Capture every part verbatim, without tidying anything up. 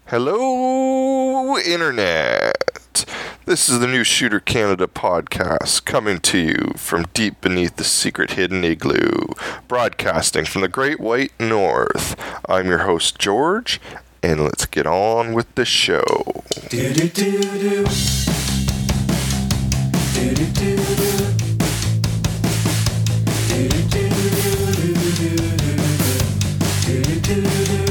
Hello, Internet. This is the New Shooter Canada podcast coming to you from deep beneath the secret hidden igloo, broadcasting from the Great White North. I'm your host, George, and let's get on with the show. Do do do do. Do do do do. Do do do do. Do do do do.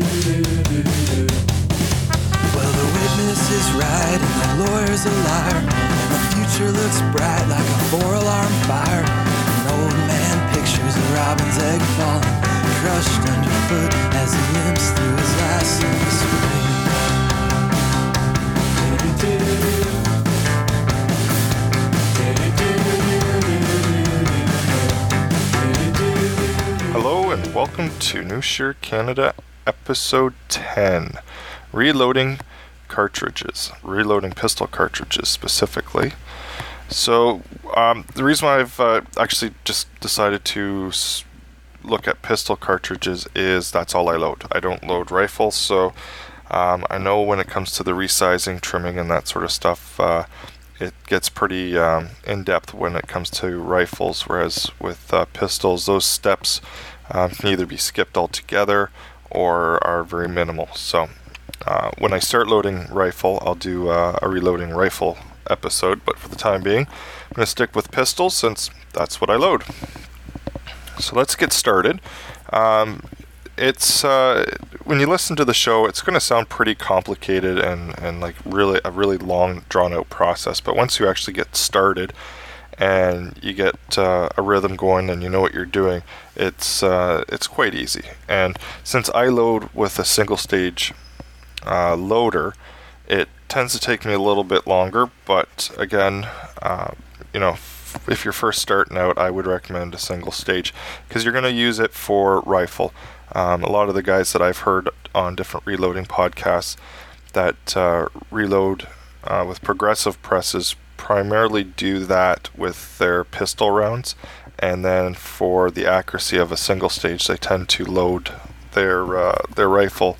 Is right and the lawyer's a liar, and the future looks bright like a four-alarm fire. An old man pictures a robin's egg falling, crushed underfoot as he limps through his last summer spring. Hello and welcome to New Shooter Canada episode ten, Reloading cartridges, reloading pistol cartridges specifically. So um, the reason why I've uh, actually just decided to s- look at pistol cartridges is that's all I load. I don't load rifles, so um, I know when it comes to the resizing, trimming, and that sort of stuff, uh, it gets pretty um, in-depth when it comes to rifles, whereas with uh, pistols, those steps um, can either be skipped altogether or are very minimal. So Uh, when I start loading rifle, I'll do uh, a reloading rifle episode, but for the time being, I'm going to stick with pistols since that's what I load. So let's get started. Um, it's uh, when you listen to the show, it's going to sound pretty complicated and, and like really a really long, drawn-out process, but once you actually get started and you get uh, a rhythm going and you know what you're doing, it's uh, it's quite easy. And since I load with a single-stage Uh, loader, it tends to take me a little bit longer, but again, uh, you know, f- if you're first starting out, I would recommend a single stage because you're going to use it for rifle. Um, a lot of the guys that I've heard on different reloading podcasts that uh, reload uh, with progressive presses primarily do that with their pistol rounds, and then for the accuracy of a single stage, they tend to load their uh, their rifle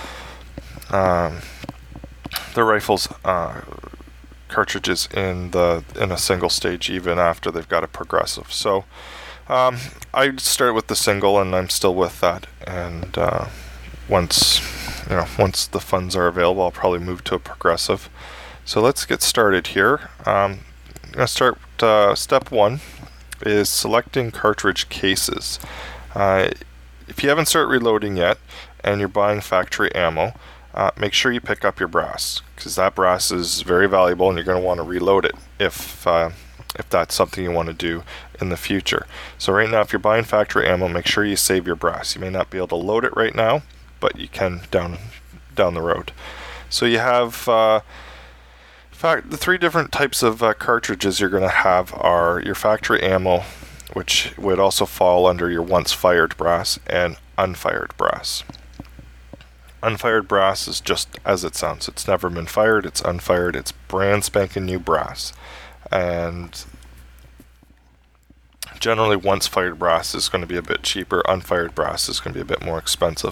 Um, the rifles uh, cartridges in the in a single stage even after they've got a progressive. So um, I start with the single, and I'm still with that. And uh, once you know, once the funds are available, I'll probably move to a progressive. So let's get started here. Um, I'm gonna start. Uh, step one is selecting cartridge cases. Uh, if you haven't started reloading yet, and you're buying factory ammo, Uh, make sure you pick up your brass, because that brass is very valuable and you're going to want to reload it if uh, if that's something you want to do in the future. So right now, if you're buying factory ammo, make sure you save your brass. You may not be able to load it right now, but you can down down the road. So you have uh, fact the three different types of uh, cartridges you're going to have are your factory ammo, which would also fall under your once fired brass, and unfired brass. Unfired brass is just as it sounds. It's never been fired. It's unfired. It's brand spanking new brass. And generally, once fired brass is going to be a bit cheaper. Unfired brass is going to be a bit more expensive.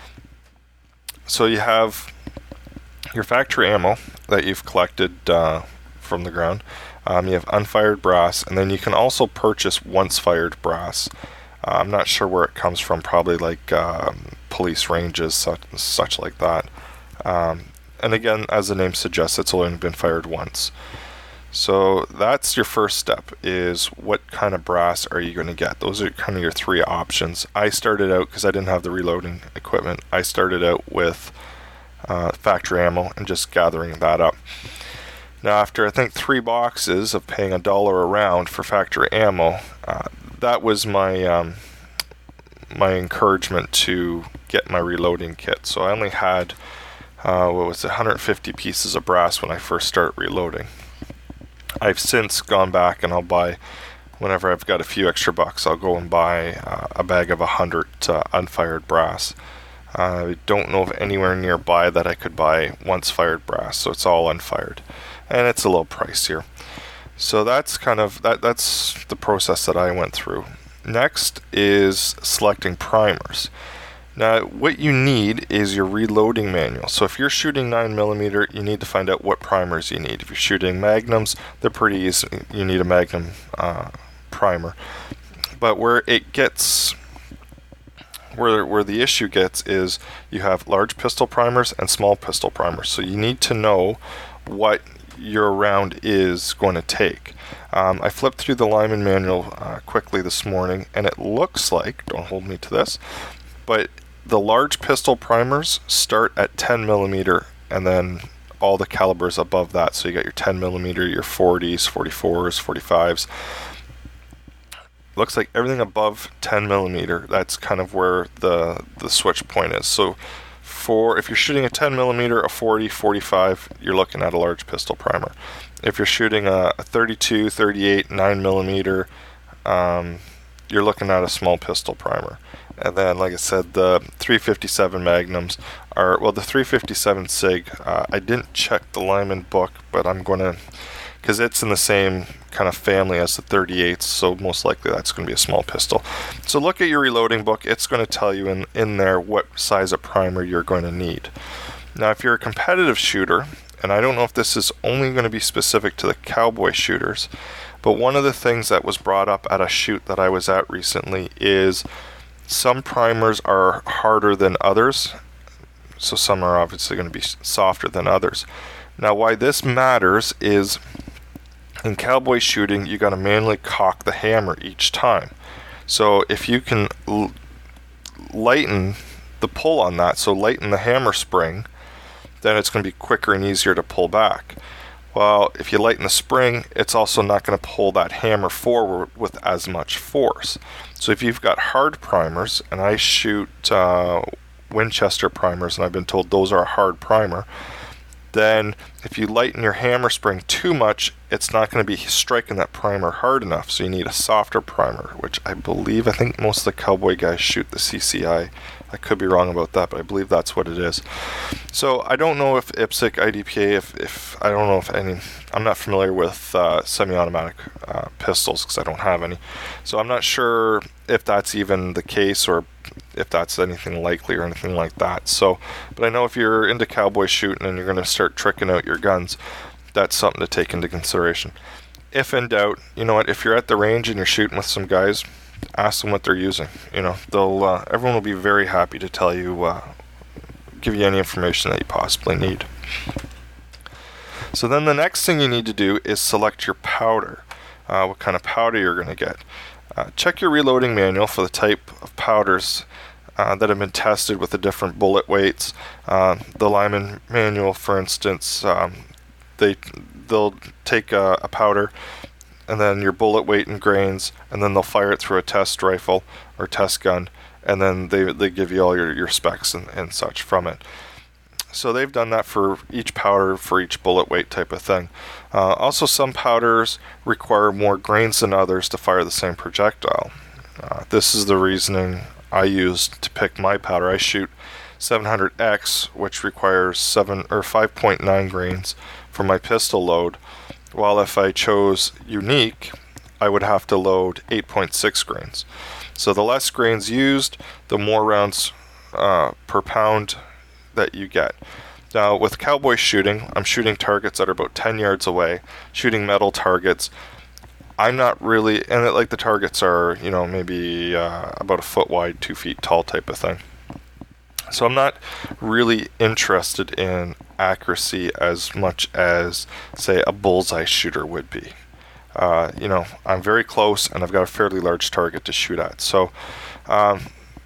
So you have your factory ammo that you've collected uh, from the ground. Um, you have unfired brass, and then you can also purchase once fired brass. Uh, I'm not sure where it comes from, probably like um, police ranges, such, such like that. Um, and again, as the name suggests, it's only been fired once. So that's your first step, is what kind of brass are you going to get? Those are kind of your three options. I started out, because I didn't have the reloading equipment, I started out with uh, factory ammo and just gathering that up. Now after I think three boxes of paying a dollar a round for factory ammo, uh, that was my um, my encouragement to get my reloading kit. So I only had uh, what was it, one hundred fifty pieces of brass when I first started reloading. I've since gone back and I'll buy, whenever I've got a few extra bucks, I'll go and buy uh, a bag of one hundred uh, unfired brass. Uh, I don't know of anywhere nearby that I could buy once fired brass, so it's all unfired, and it's a little pricier. So that's kind of that. That's the process that I went through. Next is selecting primers. Now, what you need is your reloading manual. So if you're shooting nine millimeter, you need to find out what primers you need. If you're shooting magnums, they're pretty easy. You need a magnum uh, primer. But where it gets, where where the issue gets is you have large pistol primers and small pistol primers. So you need to know what your round is going to take. Um, I flipped through the Lyman manual uh, quickly this morning, and it looks like, don't hold me to this, but the large pistol primers start at ten millimeter, and then all the calibers above that. So you got your ten millimeter, your forties, forty-fours, forty-fives. Looks like everything above ten millimeter, that's kind of where the the switch point is. So for if you're shooting a ten millimeter, a forty, forty-five, you're looking at a large pistol primer. If you're shooting a, a thirty-two, thirty-eight, nine millimeter, um, you're looking at a small pistol primer. And then, like I said, the three fifty-seven Magnums are, well, the three fifty-seven SIG, uh, I didn't check the Lyman book, but I'm going to, because it's in the same kind of family as the thirty-eights, so most likely that's going to be a small pistol. So look at your reloading book. It's going to tell you in, in there what size of primer you're going to need. Now, if you're a competitive shooter, and I don't know if this is only going to be specific to the cowboy shooters, but one of the things that was brought up at a shoot that I was at recently is some primers are harder than others, so some are obviously going to be softer than others. Now, why this matters is in cowboy shooting, you got to manually cock the hammer each time. So if you can l- lighten the pull on that, so lighten the hammer spring, then it's going to be quicker and easier to pull back. Well, if you lighten the spring, it's also not going to pull that hammer forward with as much force. So if you've got hard primers, and I shoot uh, Winchester primers, and I've been told those are a hard primer, then if you lighten your hammer spring too much, it's not going to be striking that primer hard enough. So you need a softer primer, which I believe, I think most of the cowboy guys shoot the C C I. I could be wrong about that, but I believe that's what it is. So I don't know if I P S C, I D P A, if, if I don't know if any, I'm not familiar with uh, semi-automatic uh, pistols because I don't have any. So I'm not sure if that's even the case or if that's anything likely or anything like that. So, but I know if you're into cowboy shooting and you're going to start tricking out your guns, that's something to take into consideration. If in doubt, you know what, if you're at the range and you're shooting with some guys, ask them what they're using. You know, they'll uh, everyone will be very happy to tell you, uh, give you any information that you possibly need. So then the next thing you need to do is select your powder, uh, what kind of powder you're going to get. Uh, check your reloading manual for the type of powders uh, that have been tested with the different bullet weights. Uh, the Lyman manual, for instance, um, they they'll take a, a powder and then your bullet weight and grains, and then they'll fire it through a test rifle or test gun, and then they they give you all your, your specs and, and such from it. So they've done that for each powder, for each bullet weight type of thing. Uh, also, some powders require more grains than others to fire the same projectile. Uh, this is the reasoning I used to pick my powder. I shoot seven hundred X, which requires seven or five point nine grains for my pistol load, while if I chose Unique, I would have to load eight point six grains. So the less grains used, the more rounds uh, per pound that you get. Now with cowboy shooting, I'm shooting targets that are about ten yards away, shooting metal targets. I'm not really, and it, like the targets are, you know, maybe uh, about a foot wide, two feet tall type of thing. So I'm not really interested in accuracy as much as, say, a bullseye shooter would be. Uh, you know, I'm very close and I've got a fairly large target to shoot at. So um,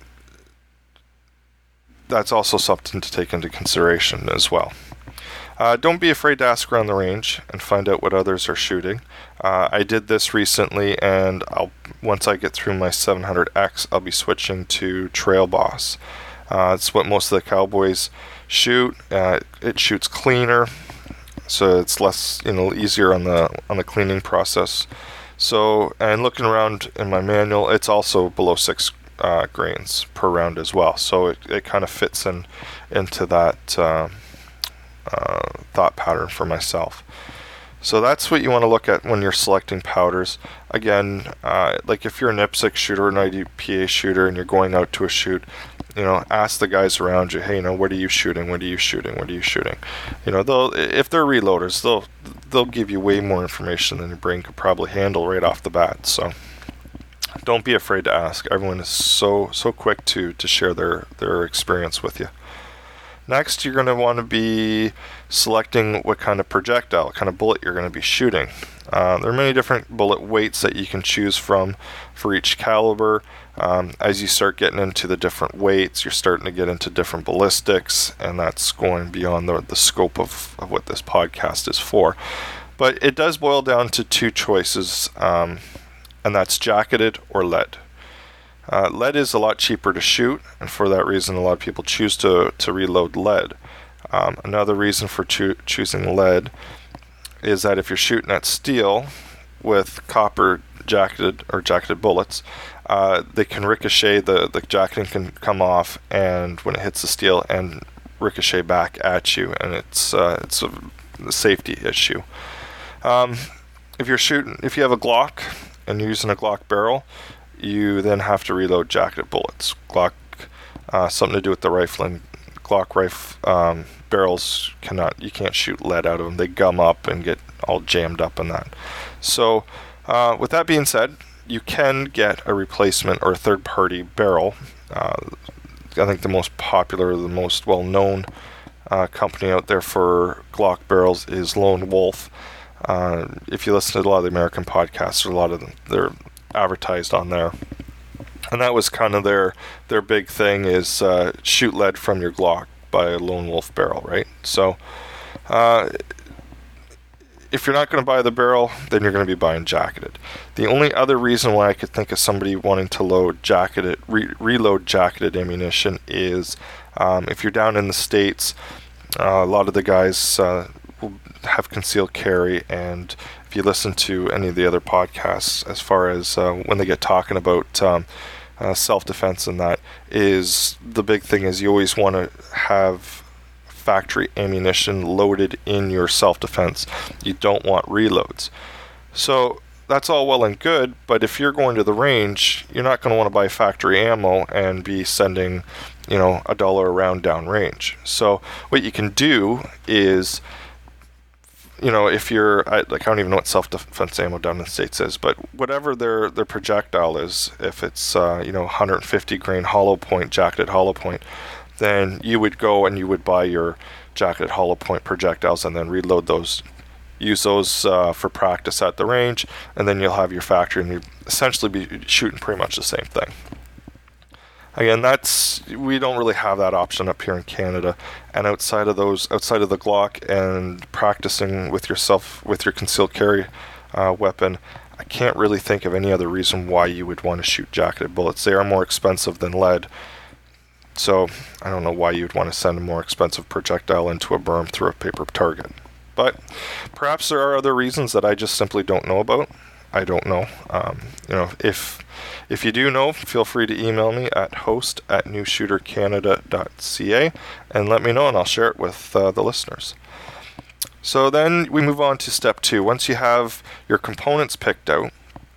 that's also something to take into consideration as well. Uh, don't be afraid to ask around the range and find out what others are shooting. Uh, I did this recently, and I'll once I get through my seven hundred X, I'll be switching to Trail Boss. Uh, it's what most of the cowboys shoot. Uh, it shoots cleaner, so it's less, you know, easier on the on the cleaning process. So, and looking around in my manual, it's also below six uh, grains per round as well. So it, it kind of fits in into that uh, uh, thought pattern for myself. So that's what you want to look at when you're selecting powders. Again, uh, like if you're an I P S C shooter or an I D P A shooter and you're going out to a shoot, you know, ask the guys around you, hey, you know, what are you shooting? What are you shooting? What are you shooting? You know, they'll if they're reloaders, they'll they'll give you way more information than your brain could probably handle right off the bat. So don't be afraid to ask. Everyone is so so quick to to share their their experience with you. Next, you're going to want to be selecting what kind of projectile, what kind of bullet you're going to be shooting. Uh, there are many different bullet weights that you can choose from for each caliber. Um, as you start getting into the different weights, you're starting to get into different ballistics, and that's going beyond the, the scope of, of what this podcast is for. But it does boil down to two choices, um, and that's jacketed or lead. Uh, lead is a lot cheaper to shoot, and for that reason, a lot of people choose to, to reload lead. Um, another reason for cho- choosing lead is that if you're shooting at steel with copper jacketed or jacketed bullets, uh, they can ricochet, the, the jacketing can come off, and when it hits the steel, and ricochet back at you, and it's uh, it's a, a safety issue. Um, if you're shooting, if you have a Glock and you're using a Glock barrel, you then have to reload jacketed bullets. Glock, uh, something to do with the rifling. Glock rifle um, barrels cannot, you can't shoot lead out of them. They gum up and get all jammed up in that. So, uh, with that being said, you can get a replacement or a third-party barrel. Uh, I think the most popular, the most well-known uh, company out there for Glock barrels is Lone Wolf. Uh, if you listen to a lot of the American podcasts, a lot of them, they're advertised on there, and that was kind of their their big thing is uh, shoot lead from your Glock by a Lone Wolf barrel, right? So uh, if you're not going to buy the barrel, then you're going to be buying jacketed. The only other reason why I could think of somebody wanting to load jacketed re- reload jacketed ammunition is um, if you're down in the States, uh, a lot of the guys uh, will have concealed carry, and if you listen to any of the other podcasts, as far as uh, when they get talking about um, uh, self-defense and that, is the big thing is you always want to have factory ammunition loaded in your self-defense. You don't want reloads. So that's all well and good, but if you're going to the range, you're not going to want to buy factory ammo and be sending, you know, a dollar a round down range. So what you can do is, you know, if you're, I, like, I don't even know what self-defense ammo down in the States is, but whatever their, their projectile is, if it's, uh, you know, one hundred fifty grain hollow point, jacketed hollow point, then you would go and you would buy your jacketed hollow point projectiles and then reload those, use those uh, for practice at the range, and then you'll have your factory and you essentially be shooting pretty much the same thing. Again, that's, we don't really have that option up here in Canada, and outside of those, outside of the Glock and practicing with yourself with your concealed carry uh, weapon, I can't really think of any other reason why you would want to shoot jacketed bullets. They are more expensive than lead, so I don't know why you'd want to send a more expensive projectile into a berm through a paper target. But perhaps there are other reasons that I just simply don't know about. I don't know. Um, you know, if if you do know, feel free to email me at host at new shooter canada dot c a and let me know, and I'll share it with uh, the listeners. So then we move on to step two. Once you have your components picked out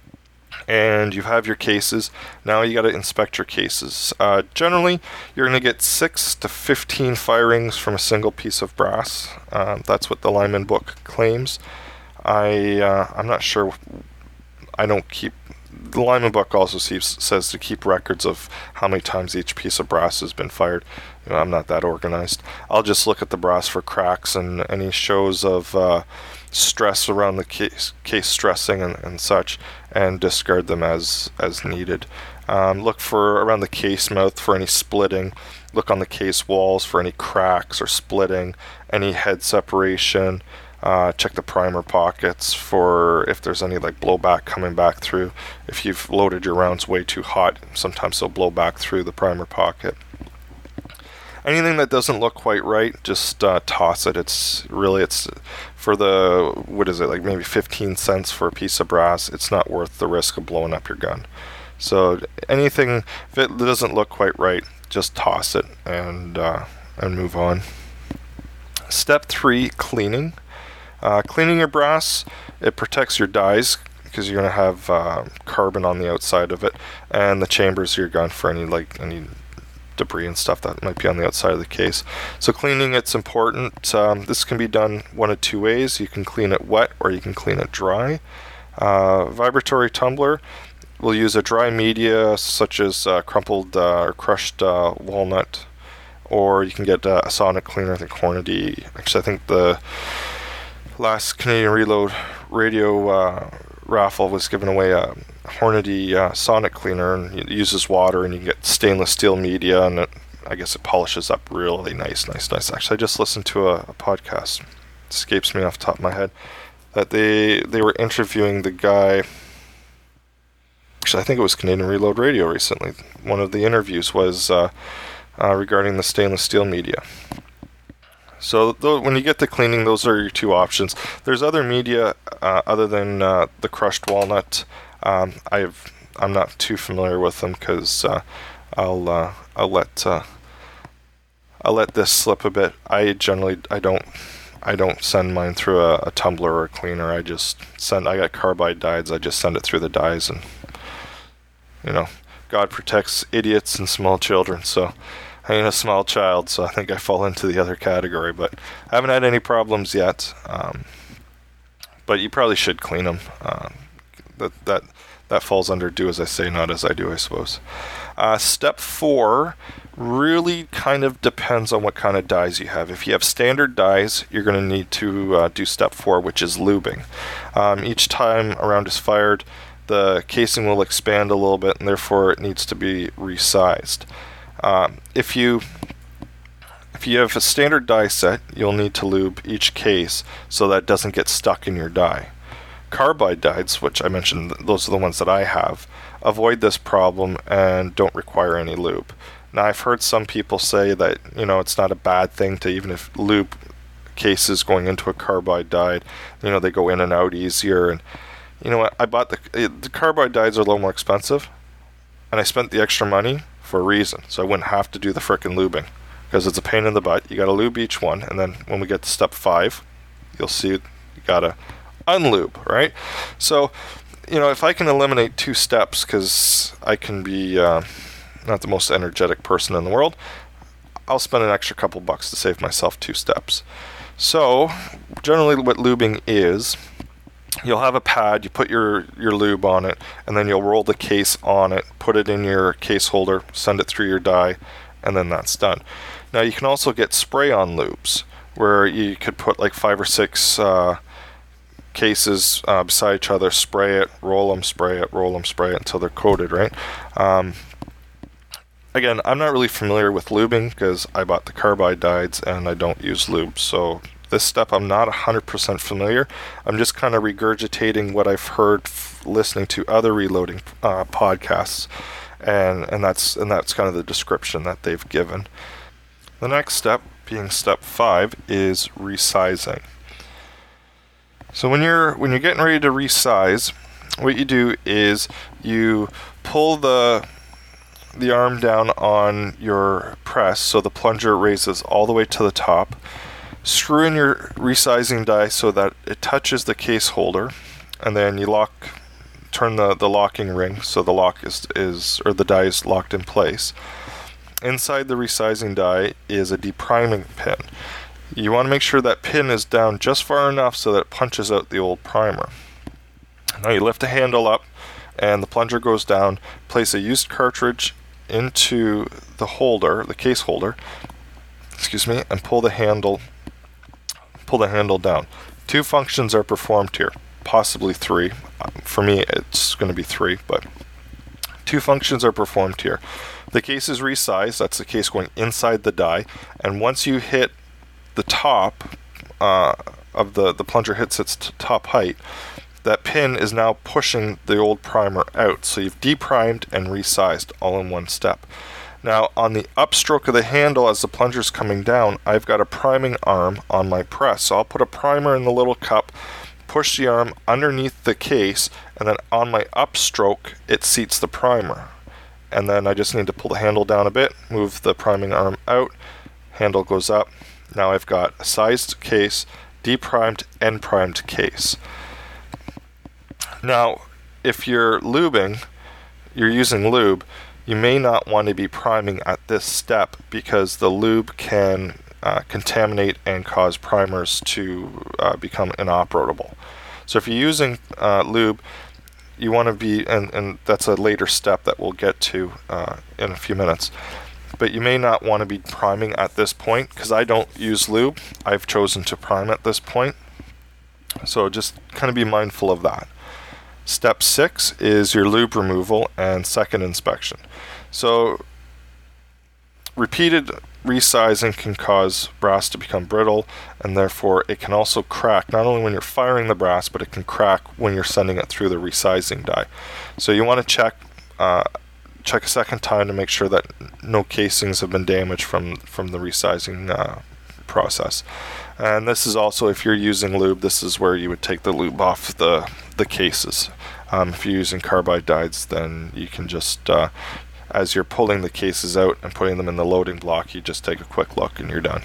and you have your cases, now you got to inspect your cases. Uh, generally, you're going to get six to fifteen firings from a single piece of brass. Uh, that's what the Lyman book claims. I uh, I'm not sure. I don't keep. The Lyman book also sees, says to keep records of how many times each piece of brass has been fired. You know, I'm not that organized. I'll just look at the brass for cracks and any shows of uh, stress around the case, case stressing and, and such, and discard them as as needed. Um, look for around the case mouth for any splitting. Look on the case walls for any cracks or splitting, any head separation. Uh, check the primer pockets for if there's any like blowback coming back through. If you've loaded your rounds way too hot, sometimes they'll blow back through the primer pocket. Anything that doesn't look quite right, just uh, toss it. It's really, it's for the, what is it, like maybe fifteen cents for a piece of brass. It's not worth the risk of blowing up your gun. So anything, if it doesn't look quite right, just toss it and uh, and move on. Step three, cleaning. Uh, cleaning your brass, it protects your dies because you're going to have uh, carbon on the outside of it, and the chambers of your gun for any like any debris and stuff that might be on the outside of the case. So cleaning it's important. Um, this can be done one of two ways. You can clean it wet or you can clean it dry. Uh, vibratory tumbler, we'll use a dry media such as uh, crumpled uh, or crushed uh, walnut, or you can get uh, a sonic cleaner. I think Hornady. Actually, I think the last Canadian Reload radio uh, raffle was giving away a Hornady uh, sonic cleaner, and it uses water, and you can get stainless steel media, and it, I guess it polishes up really nice, nice, nice. Actually, I just listened to a, a podcast. It escapes me off the top of my head. That they they were interviewing the guy. Actually, I think it was Canadian Reload Radio recently. One of the interviews was uh, uh, regarding the stainless steel media. So th- when you get to cleaning, those are your two options. There's other media uh, other than uh, the crushed walnut. Um, I've I'm not too familiar with them because uh, I'll uh, I'll let uh, I'll let this slip a bit. I generally I don't. I don't send mine through a, a tumbler or a cleaner. I just send, I got carbide dyes, I just send it through the dyes, and, you know, God protects idiots and small children, so I ain't a small child, so I think I fall into the other category, but I haven't had any problems yet. Um, but you probably should clean them. Uh, that, that, that falls under do as I say, not as I do, I suppose. Uh, step four really kind of depends on what kind of dyes you have. If you have standard dyes, you're going to need to uh, do step four, which is lubing. Um, each time a round is fired, the casing will expand a little bit, and therefore it needs to be resized. Um, if you if you have a standard die set, you'll need to lube each case so that it doesn't get stuck in your die. Carbide dyes, which I mentioned, those are the ones that I have, avoid this problem and don't require any lube. Now, I've heard some people say that, you know, it's not a bad thing to even if lube cases going into a carbide dye, you know, they go in and out easier. And you know what? I bought the the carbide dyes are a little more expensive, and I spent the extra money for a reason, so I wouldn't have to do the frickin' lubing, because it's a pain in the butt. You got to lube each one, and then when we get to step five, you'll see you got to unlube, right? So, you know, if I can eliminate two steps, because I can be uh, not the most energetic person in the world, I'll spend an extra couple bucks to save myself two steps. So, generally what lubing is, you'll have a pad, you put your, your lube on it, and then you'll roll the case on it, put it in your case holder, send it through your die, and then that's done. Now, you can also get spray-on lubes, where you could put like five or six uh, cases uh, beside each other, spray it, roll them, spray it, roll them, spray it until they're coated, right? Um, again, I'm not really familiar with lubing because I bought the carbide dyes and I don't use lube, so this step I'm not one hundred percent familiar. I'm just kind of regurgitating what I've heard f- listening to other reloading uh, podcasts, and and that's and that's kind of the description that they've given. The next step, being step five, is resizing. So when you're when you're getting ready to resize, what you do is you pull the the arm down on your press so the plunger raises all the way to the top. Screw in your resizing die so that it touches the case holder, and then you lock, turn the, the locking ring so the lock is, is or the die is locked in place. Inside the resizing die is a depriming pin. You want to make sure that pin is down just far enough so that it punches out the old primer. Now you lift the handle up and the plunger goes down, place a used cartridge into the holder, the case holder, excuse me, and pull the handle pull the handle down. Two functions are performed here, possibly three. Um, for me, it's going to be three, but two functions are performed here. The case is resized, that's the case going inside the die, and once you hit the top uh, of the, the plunger hits its t- top height, that pin is now pushing the old primer out. So you've deprimed and resized all in one step. Now, on the upstroke of the handle as the plunger's coming down, I've got a priming arm on my press. So I'll put a primer in the little cup, push the arm underneath the case, and then on my upstroke, it seats the primer. And then I just need to pull the handle down a bit, move the priming arm out, handle goes up. Now I've got a sized case, deprimed and primed case. Now, if you're lubing, you're using lube, you may not want to be priming at this step because the lube can uh, contaminate and cause primers to uh, become inoperable. So if you're using uh, lube, you want to be, and, and that's a later step that we'll get to uh, in a few minutes, but you may not want to be priming at this point because I don't use lube. I've chosen to prime at this point. So just kind of be mindful of that. Step six is your lube removal and second inspection. So repeated resizing can cause brass to become brittle, and therefore it can also crack, not only when you're firing the brass, but it can crack when you're sending it through the resizing die. So you want to check uh, check a second time to make sure that no casings have been damaged from, from the resizing uh, process. And this is also, if you're using lube, this is where you would take the lube off the, the cases. Um, if you're using carbide dies, then you can just, uh, as you're pulling the cases out and putting them in the loading block, you just take a quick look and you're done.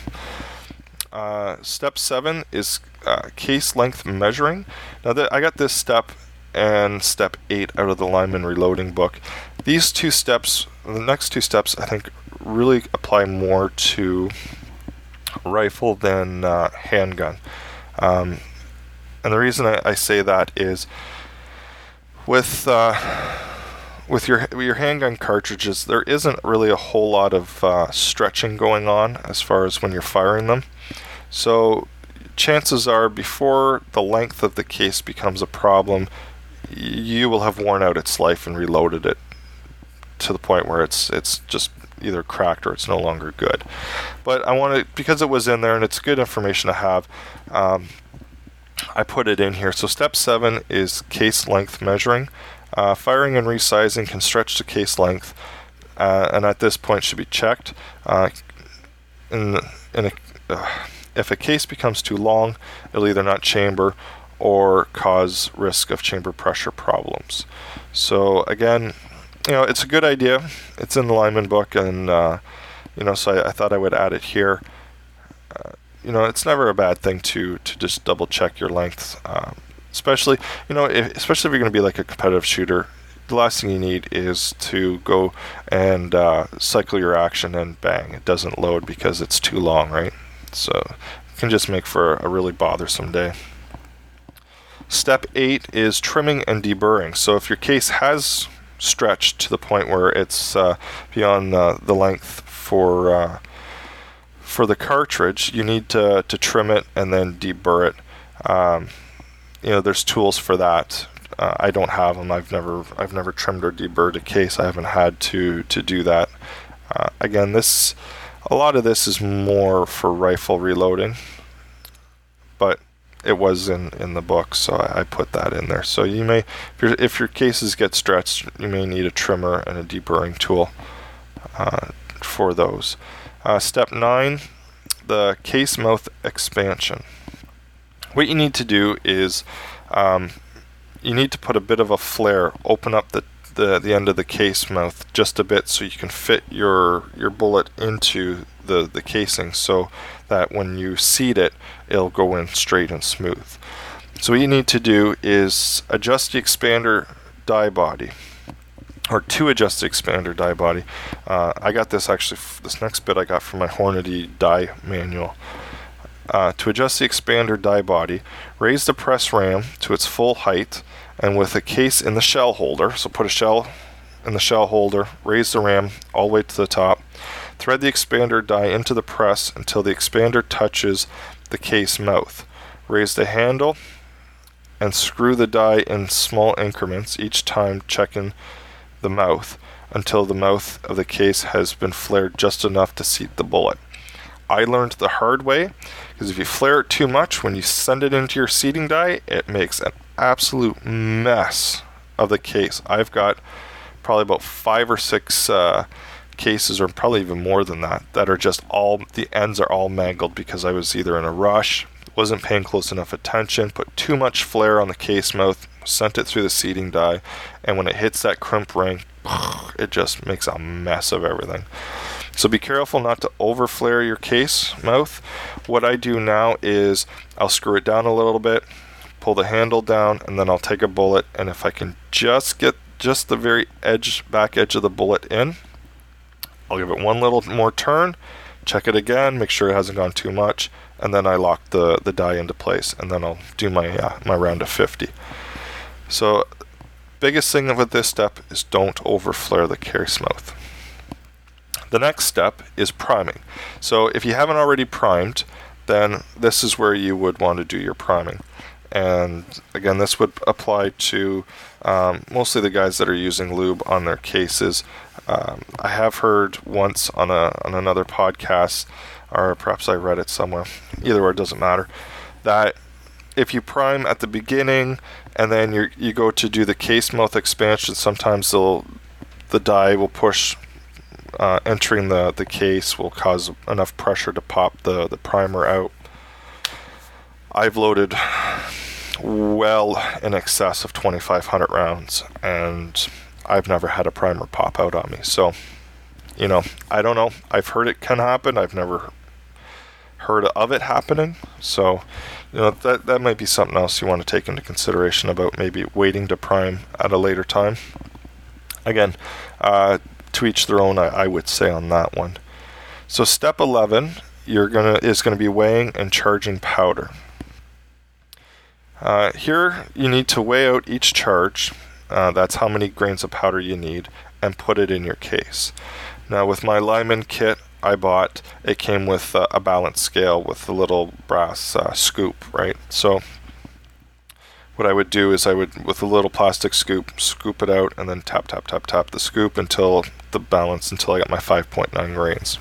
Uh, step seven is uh, case length measuring. Now that I got this step and step eight out of the Lineman Reloading book. These two steps, the next two steps, I think really apply more to rifle than uh, handgun. Um, and the reason I, I say that is with uh, with your your handgun cartridges, there isn't really a whole lot of uh, stretching going on as far as when you're firing them. So chances are, before the length of the case becomes a problem, you will have worn out its life and reloaded it to the point where it's it's just either cracked or it's no longer good. But I want to, because it was in there and it's good information to have, um, I put it in here. So step seven is case length measuring. Uh, firing and resizing can stretch the case length, uh, and at this point should be checked. Uh, in in a, uh, if a case becomes too long, it'll either not chamber or cause risk of chamber pressure problems. So again, you know, it's a good idea. It's in the Lineman book, and uh, you know, so I, I thought I would add it here. Uh, you know, it's never a bad thing to to just double check your length, um, especially you know, if, especially if you're going to be like a competitive shooter. The last thing you need is to go and uh, cycle your action and bang, it doesn't load because it's too long, right? So it can just make for a really bothersome day. Step eight is trimming and deburring. So if your case has stretched to the point where it's uh, beyond uh, the length for uh, for the cartridge, you need to to trim it and then deburr it. Um, you know, there's tools for that. Uh, I don't have them. I've never I've never trimmed or deburred a case. I haven't had to to do that. Uh, again, this a lot of this is more for rifle reloading, but it was in, in the book, so I, I put that in there. So you may, if, your if your cases get stretched, you may need a trimmer and a deburring tool uh, for those. Uh, step nine, the case mouth expansion. What you need to do is um, you need to put a bit of a flare, open up the, the, the end of the case mouth just a bit so you can fit your your bullet into the, the casing, so that when you seat it, it'll go in straight and smooth. So what you need to do is adjust the expander die body, or to adjust the expander die body. Uh, I got this actually, this next bit I got from my Hornady die manual. Uh, to adjust the expander die body, raise the press ram to its full height, and with a case in the shell holder, so put a shell in the shell holder, raise the ram all the way to the top, thread the expander die into the press until the expander touches the case mouth. Raise the handle and screw the die in small increments, each time checking the mouth until the mouth of the case has been flared just enough to seat the bullet. I learned the hard way, because if you flare it too much when you send it into your seating die, it makes an absolute mess of the case. I've got probably about five or six uh, cases, or probably even more than that, that are just all, the ends are all mangled because I was either in a rush, wasn't paying close enough attention, put too much flare on the case mouth, sent it through the seating die, and when it hits that crimp ring, it just makes a mess of everything. So be careful not to over flare your case mouth. What I do now is I'll screw it down a little bit, pull the handle down, and then I'll take a bullet, and if I can just get just the very edge, back edge of the bullet in. I'll give it one little more turn, check it again, make sure it hasn't gone too much, and then I lock the, the die into place, and then I'll do my uh, my round of fifty. So, biggest thing with this step is don't over flare the case mouth. The next step is priming. So if you haven't already primed, then this is where you would want to do your priming. And again, this would apply to um, mostly the guys that are using lube on their cases. Um, I have heard once on a on another podcast, or perhaps I read it somewhere, either or, it doesn't matter, that if you prime at the beginning and then you you go to do the case mouth expansion, sometimes they'll, the die will push, uh, entering the, the case will cause enough pressure to pop the, the primer out. I've loaded well in excess of twenty-five hundred rounds, and I've never had a primer pop out on me. So, you know, I don't know. I've heard it can happen. I've never heard of it happening. So, you know, that that might be something else you want to take into consideration about maybe waiting to prime at a later time. Again, uh, to each their own, I, I would say on that one. So step eleven, you're gonna is gonna be weighing and charging powder. Uh, here you need to weigh out each charge. Uh, that's how many grains of powder you need, and put it in your case. Now with my Lyman kit I bought, it came with uh, a balance scale with a little brass uh, scoop, right? So what I would do is I would, with a little plastic scoop, scoop it out and then tap, tap, tap, tap the scoop until the balance, until I got my five point nine grains.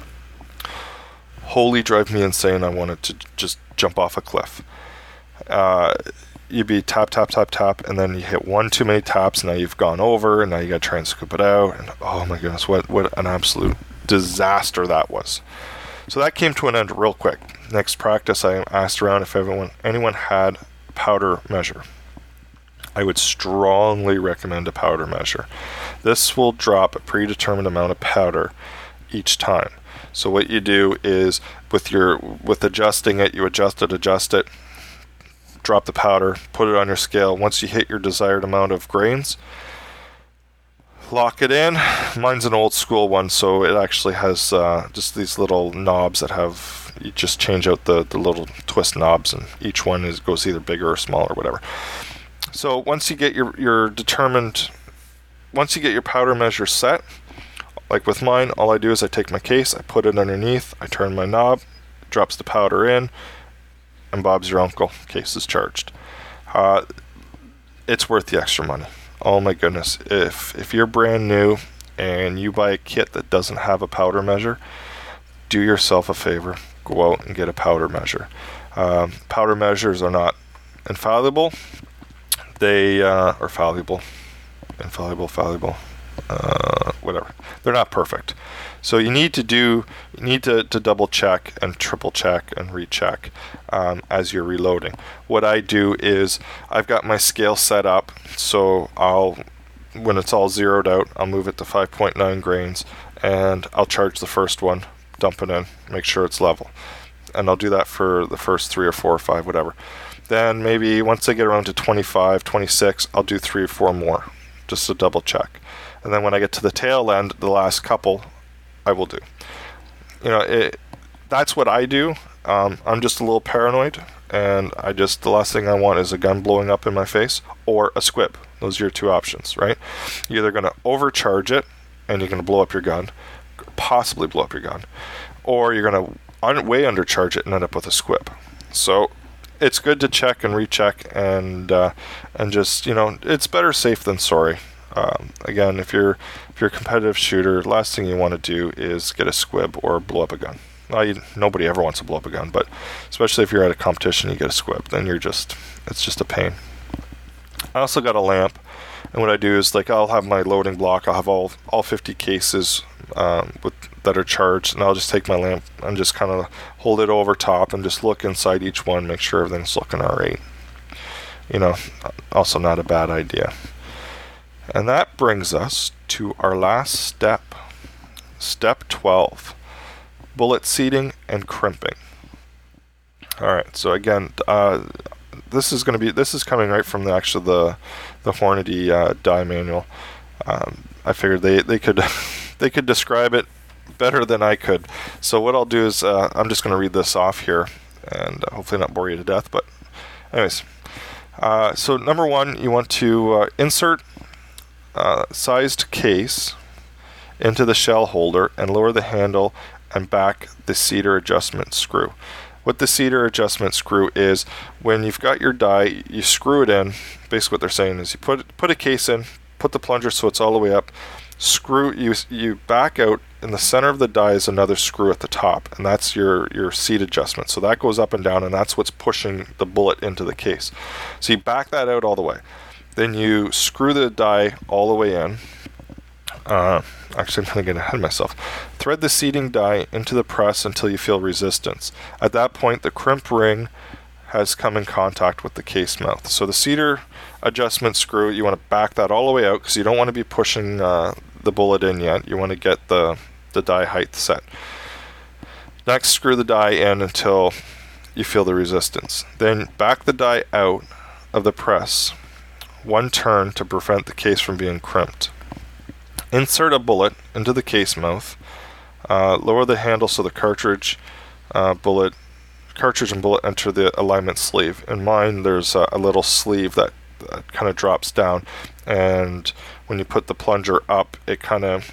Holy drive me insane, I wanted to just jump off a cliff. Uh, you'd be tap, tap, tap, tap, and then you hit one too many taps, and now you've gone over, and now you gotta try and scoop it out, and oh my goodness, what, what an absolute disaster that was. So that came to an end real quick. Next practice, I asked around if everyone, anyone had a powder measure. I would strongly recommend a powder measure. This will drop a predetermined amount of powder each time. So what you do is, with your with adjusting it, you adjust it, adjust it, drop the powder, put it on your scale. Once you hit your desired amount of grains, lock it in. Mine's an old school one, so it actually has uh, just these little knobs that have, you just change out the, the little twist knobs, and each one is goes either bigger or smaller or whatever. So once you get your, your determined, once you get your powder measure set, like with mine, all I do is I take my case, I put it underneath, I turn my knob, drops the powder in, and Bob's your uncle. Case is charged. Uh, it's worth the extra money. Oh my goodness. If if you're brand new and you buy a kit that doesn't have a powder measure, do yourself a favor. Go out and get a powder measure. Um, powder measures are not infallible. They uh, are fallible. Infallible, fallible. Uh, whatever. They're not perfect. So you need to do, you need to, to double check and triple check and recheck um, as you're reloading. What I do is I've got my scale set up, so I'll, when it's all zeroed out, I'll move it to five point nine grains, and I'll charge the first one, dump it in, make sure it's level. And I'll do that for the first three or four or five, whatever. Then maybe once I get around to twenty-five, twenty-six, I'll do three or four more, just to double check. And then when I get to the tail end, the last couple, I will do. You know, it, that's what I do. Um, I'm just a little paranoid, and I just, the last thing I want is a gun blowing up in my face, or a squib. Those are your two options, right? You're either going to overcharge it, and you're going to blow up your gun, possibly blow up your gun, or you're going to un- way undercharge it and end up with a squib. So it's good to check and recheck, and uh, and just, you know, it's better safe than sorry. Um, again, if you're if you're a competitive shooter, last thing you want to do is get a squib or blow up a gun. Well, you, nobody ever wants to blow up a gun, but especially if you're at a competition, you get a squib, then you're just, it's just a pain. I also got a lamp, and what I do is, like, I'll have my loading block, I'll have all all fifty cases um, with that are charged, and I'll just take my lamp and just kind of hold it over top and just look inside each one, make sure everything's looking alright. You know, also not a bad idea. And that brings us to our last step, step twelve, bullet seating and crimping. Alright, so again, uh, this is going to be this is coming right from the actually the the Hornady uh, die manual. Um, I figured they they could they could describe it better than I could. So what I'll do is uh, I'm just going to read this off here, and uh, hopefully not bore you to death. But anyways, uh, so number one, you want to uh, insert uh, sized case into the shell holder and lower the handle and back the cedar adjustment screw. What the cedar adjustment screw is, when you've got your die, you screw it in. Basically what they're saying is you put put a case in, put the plunger so it's all the way up, screw you you back out. In the center of the die is another screw at the top, and that's your your seat adjustment. So that goes up and down, and that's what's pushing the bullet into the case. So you back that out all the way. Then you screw the die all the way in. Uh, actually, I'm going to get ahead of myself. Thread the seating die into the press until you feel resistance. At that point, the crimp ring has come in contact with the case mouth. So the cedar adjustment screw, you want to back that all the way out because you don't want to be pushing uh, the bullet in yet. You want to get the, the die height set. Next, screw the die in until you feel the resistance. Then back the die out of the press one turn to prevent the case from being crimped. Insert a bullet into the case mouth. Uh, lower the handle so the cartridge, uh, bullet, cartridge and bullet enter the alignment sleeve. In mine, there's a, a little sleeve that, that kind of drops down, and when you put the plunger up, it kind of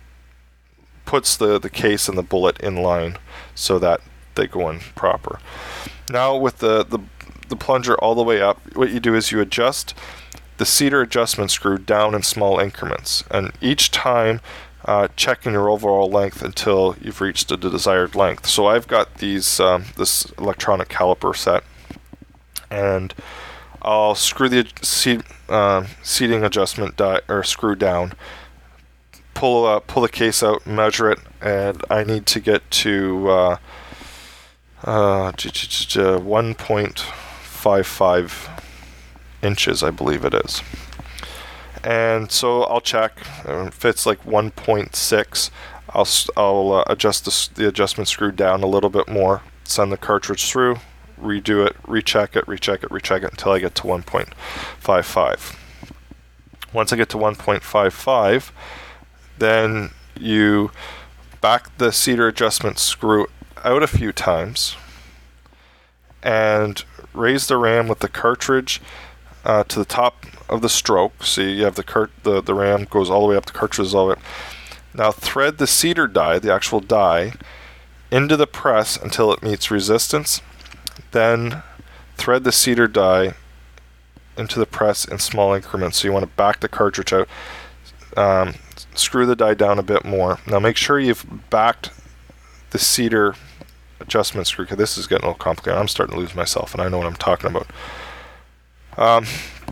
puts the, the case and the bullet in line so that they go in proper. Now with the, the, the plunger all the way up, what you do is you adjust the cedar adjustment screw down in small increments, and each time uh, checking your overall length until you've reached the desired length. So I've got these um, this electronic caliper set, and I'll screw the seat, uh, seating adjustment die or screw down, pull uh, pull the case out, measure it, and I need to get to uh, uh, one point five five inches, I believe it is. And so I'll check. If it's like one point six, I'll I'll uh, adjust the, the adjustment screw down a little bit more, send the cartridge through, redo it, recheck it, recheck it, recheck it until I get to one point five five. Once I get to one point five five, then you back the cedar adjustment screw out a few times and raise the ram with the cartridge uh, to the top of the stroke. So you have the cart the, the ram goes all the way up, the cartridge is all the way up. Now thread the cedar die, the actual die, into the press until it meets resistance. Then thread the cedar die into the press in small increments. So you want to back the cartridge out, um, screw the die down a bit more. Now make sure you've backed the cedar adjustment screw, because this is getting a little complicated. I'm starting to lose myself, and I know what I'm talking about. Um,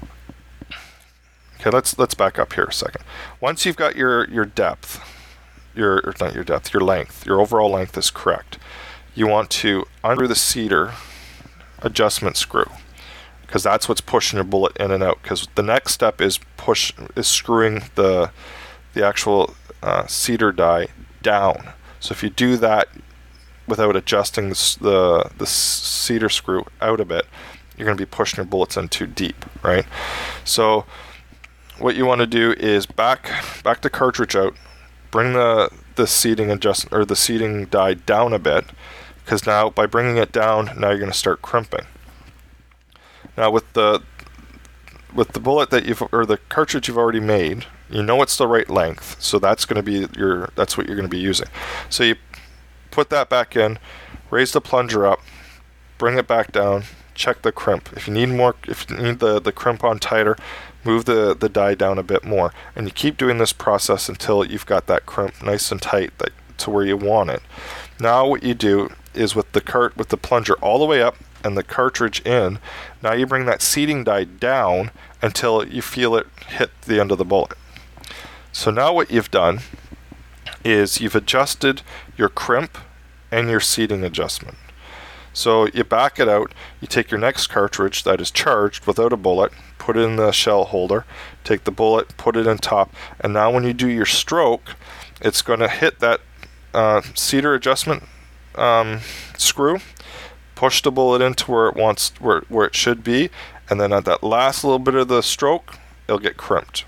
okay, let's let's back up here a second. Once you've got your your depth, your or not your depth, your length, your overall length is correct, you want to unscrew the cedar adjustment screw, because that's what's pushing your bullet in and out. Because the next step is push is screwing the the actual uh, cedar die down. So if you do that without adjusting the, the the cedar screw out a bit, you're going to be pushing your bullets in too deep, right? So what you want to do is back back the cartridge out, bring the the seating adjust or the seating die down a bit, because now by bringing it down, now you're going to start crimping. Now with the with the bullet that you've or the cartridge you've already made, you know it's the right length, so that's going to be your that's what you're going to be using. So you put that back in, raise the plunger up, bring it back down, check the crimp. If you need more, if you need the, the crimp on tighter, move the, the die down a bit more. And you keep doing this process until you've got that crimp nice and tight that, to where you want it. Now what you do is with the cart with the plunger all the way up and the cartridge in, now you bring that seating die down until you feel it hit the end of the bullet. So now what you've done is you've adjusted your crimp and your seating adjustment. So you back it out, you take your next cartridge that is charged without a bullet, put it in the shell holder, take the bullet, put it in top, and now when you do your stroke, it's going to hit that uh, cedar adjustment um, screw, push the bullet into where it wants, where where it should be, and then at that last little bit of the stroke, it'll get crimped.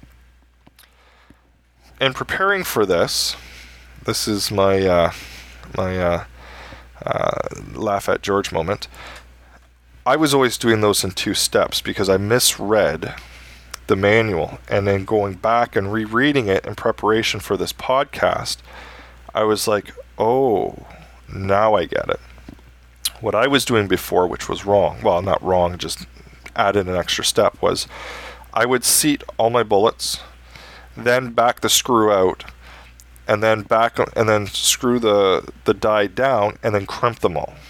In preparing for this, this is my uh, my uh, uh, laugh at George moment. I was always doing those in two steps because I misread the manual, and then going back and rereading it in preparation for this podcast, I was like, oh, now I get it. What I was doing before, which was wrong, well, not wrong, just added an extra step, was I would seat all my bullets, then back the screw out, and then back and then screw the the die down, and then crimp them all.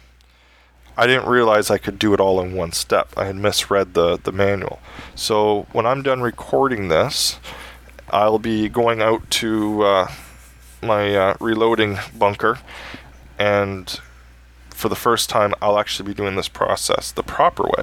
I didn't realize I could do it all in one step. I had misread the, the manual. So when I'm done recording this, I'll be going out to uh, my uh, reloading bunker, and for the first time, I'll actually be doing this process the proper way.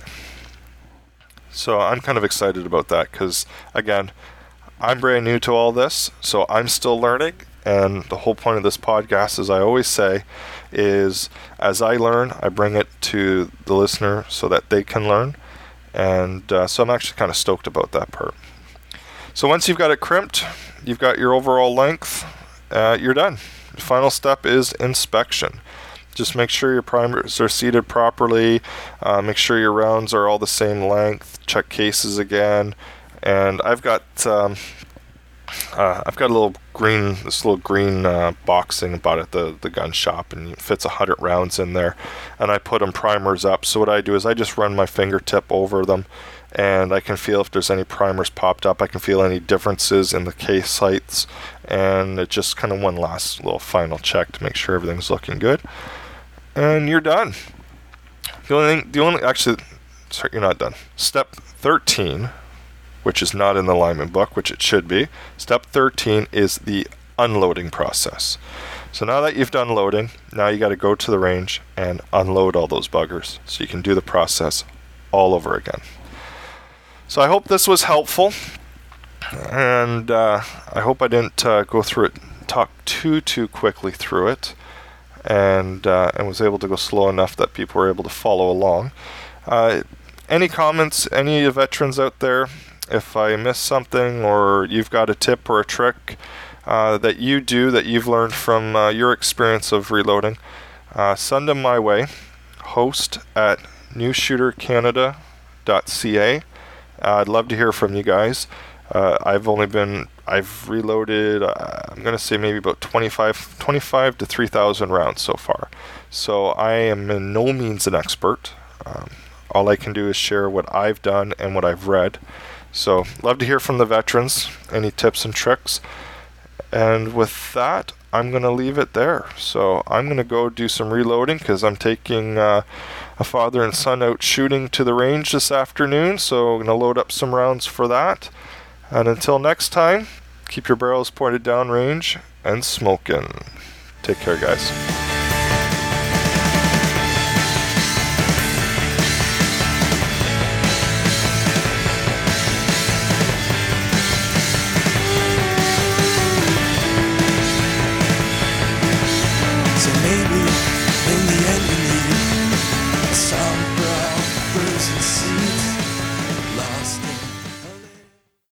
So I'm kind of excited about that because, again, I'm brand new to all this, so I'm still learning. And the whole point of this podcast, as I always say, is as I learn, I bring it to the listener so that they can learn. And uh, so I'm actually kind of stoked about that part. So once you've got it crimped, you've got your overall length, uh, you're done. The final step is inspection. Just make sure your primers are seated properly. Uh, make sure your rounds are all the same length. Check cases again. And I've got... Um, Uh, I've got a little green, this little green uh, box thing about it, the the gun shop, and it fits a hundred rounds in there. And I put them primers up. So what I do is I just run my fingertip over them, and I can feel if there's any primers popped up. I can feel any differences in the case heights, and it's just kind of one last little final check to make sure everything's looking good. And you're done. The only thing, the only actually, sorry, you're not done. Step thirteen. Which is not in the Lyman book, which it should be. Step thirteen is the unloading process. So now that you've done loading, now you got to go to the range and unload all those buggers so you can do the process all over again. So I hope this was helpful, and uh, I hope I didn't uh, go through it, talk too, too quickly through it, and, uh, and was able to go slow enough that people were able to follow along. Uh, any comments, any veterans out there? If I missed something, or you've got a tip or a trick uh, that you do that you've learned from uh, your experience of reloading, uh, send them my way. Host at new shooter canada dot c a. Uh, I'd love to hear from you guys. Uh, I've only been, I've reloaded, uh, I'm going to say maybe about twenty-five, twenty-five to three thousand rounds so far. So I am in no means an expert. Um, all I can do is share what I've done and what I've read. So, love to hear from the veterans, any tips and tricks. And with that, I'm going to leave it there. So, I'm going to go do some reloading because I'm taking uh, a father and son out shooting to the range this afternoon. So, I'm going to load up some rounds for that. And until next time, keep your barrels pointed down range and smoking. Take care, guys. Some brown bruising